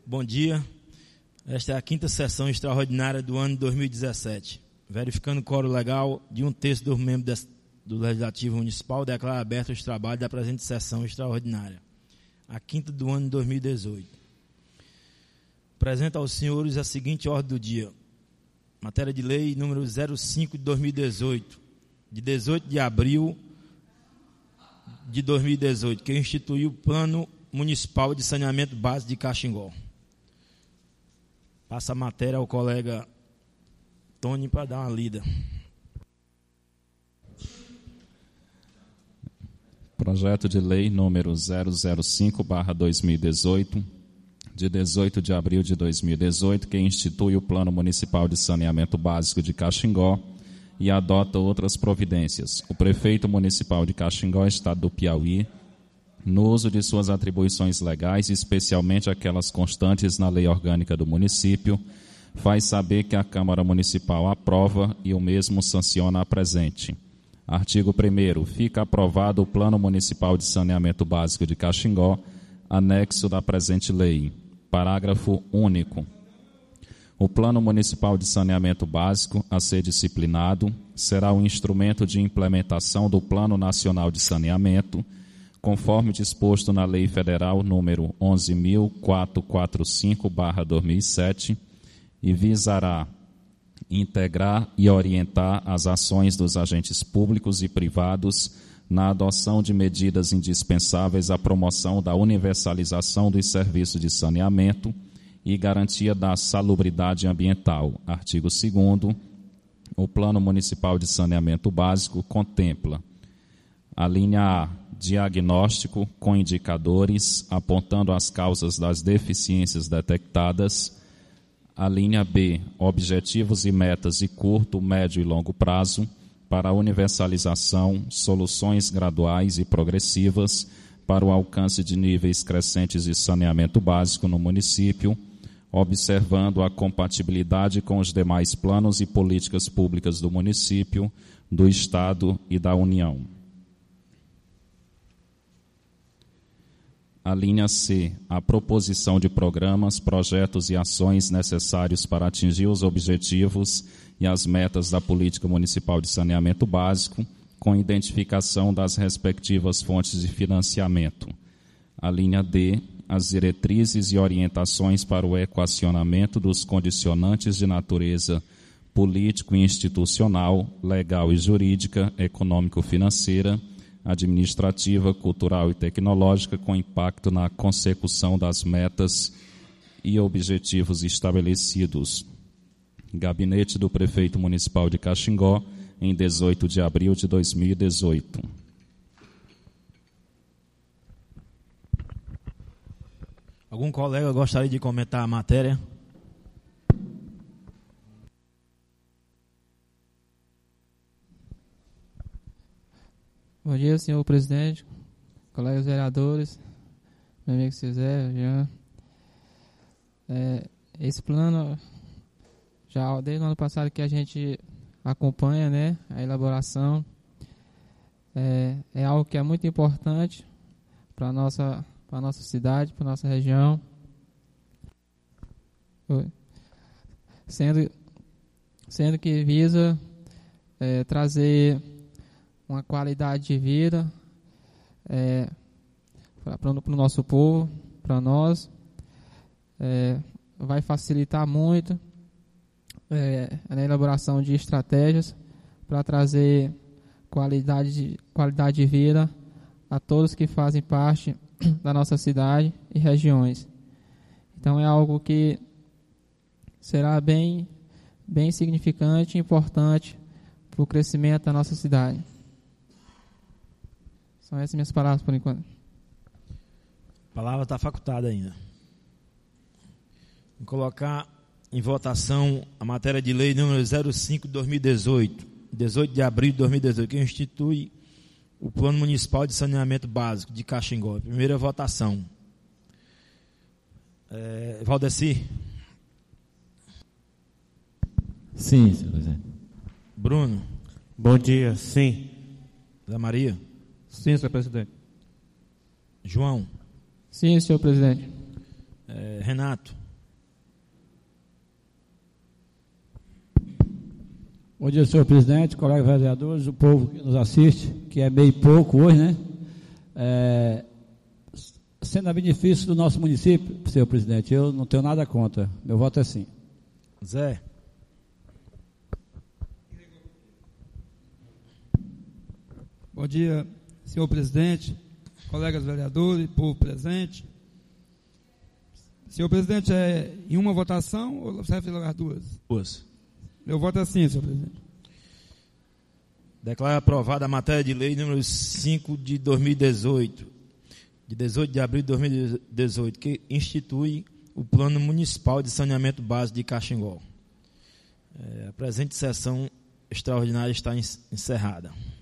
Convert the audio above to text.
Bom dia. Esta é a 5ª sessão extraordinária do ano de 2017. Verificando o quórum legal de 1/3 dos membros do Legislativo Municipal, declaro aberto os trabalhos da presente sessão extraordinária, a 5ª do ano de 2018. Apresento aos senhores a seguinte ordem do dia. Matéria de lei número 05 de 2018, de 18 de abril de 2018, que instituiu o Plano Municipal de Saneamento Básico de Caxingó. Passa a matéria ao colega Tony para dar uma lida. Projeto de lei número 005/2018, de 18 de abril de 2018, que institui o Plano Municipal de Saneamento Básico de Caxingó e adota outras providências. O prefeito municipal de Caxingó, Estado do Piauí, no uso de suas atribuições legais, especialmente aquelas constantes na lei orgânica do município, faz saber que a Câmara Municipal aprova e o mesmo sanciona a presente. Artigo 1º. Fica aprovado o Plano Municipal de Saneamento Básico de Caxingó, anexo da presente lei. Parágrafo único. O Plano Municipal de Saneamento Básico, a ser disciplinado, será um instrumento de implementação do Plano Nacional de Saneamento, conforme disposto na Lei Federal número 11.445/2007, e visará integrar e orientar as ações dos agentes públicos e privados na adoção de medidas indispensáveis à promoção da universalização dos serviços de saneamento e garantia da salubridade ambiental. Artigo 2º. O Plano Municipal de Saneamento Básico contempla a linha A, diagnóstico com indicadores apontando as causas das deficiências detectadas. A linha B, objetivos e metas de curto, médio e longo prazo para a universalização, soluções graduais e progressivas para o alcance de níveis crescentes de saneamento básico no município, observando a compatibilidade com os demais planos e políticas públicas do município, do Estado e da União. A linha C, a proposição de programas, projetos e ações necessários para atingir os objetivos e as metas da Política Municipal de Saneamento Básico, com identificação das respectivas fontes de financiamento. A linha D, as diretrizes e orientações para o equacionamento dos condicionantes de natureza político e institucional, legal e jurídica, econômico-financeira, administrativa, cultural e tecnológica, com impacto na consecução das metas e objetivos estabelecidos. Gabinete do Prefeito Municipal de Caxingó, em 18 de abril de 2018. Algum colega gostaria de comentar a matéria? Bom dia, senhor presidente, colegas vereadores, meu amigo César, Jean. Esse plano, já desde o ano passado que a gente acompanha, né, a elaboração, é algo que é muito importante para a nossa cidade, para a nossa região, sendo que visa trazer uma qualidade de vida para o nosso povo, para nós, vai facilitar muito na elaboração de estratégias para trazer qualidade de vida a todos que fazem parte da nossa cidade e regiões. Então é algo que será bem significante e importante para o crescimento da nossa cidade. São essas minhas palavras por enquanto. A palavra está facultada ainda. Vou colocar em votação a matéria de lei número 05 de 2018, 18 de abril de 2018, que institui o Plano Municipal de Saneamento Básico de Caxingó. Primeira votação. Valdeci? Sim, senhor presidente. Bruno? Bom dia, sim. Zé Maria? Sim, senhor presidente. João? Sim, senhor presidente. Renato. Bom dia, senhor presidente, colegas vereadores, o povo que nos assiste, que é meio pouco hoje, né? Sendo a benefício do nosso município, senhor presidente, eu não tenho nada contra. Meu voto é sim. Zé. Bom dia, senhor presidente, colegas vereadores, povo presente. Senhor presidente, é em uma votação ou você vai fazer as duas? Duas. Meu voto é sim, senhor presidente. Declara aprovada a matéria de lei número 5 de 2018, de 18 de abril de 2018, que institui o Plano Municipal de Saneamento Básico de Caxingol. A presente sessão extraordinária está encerrada.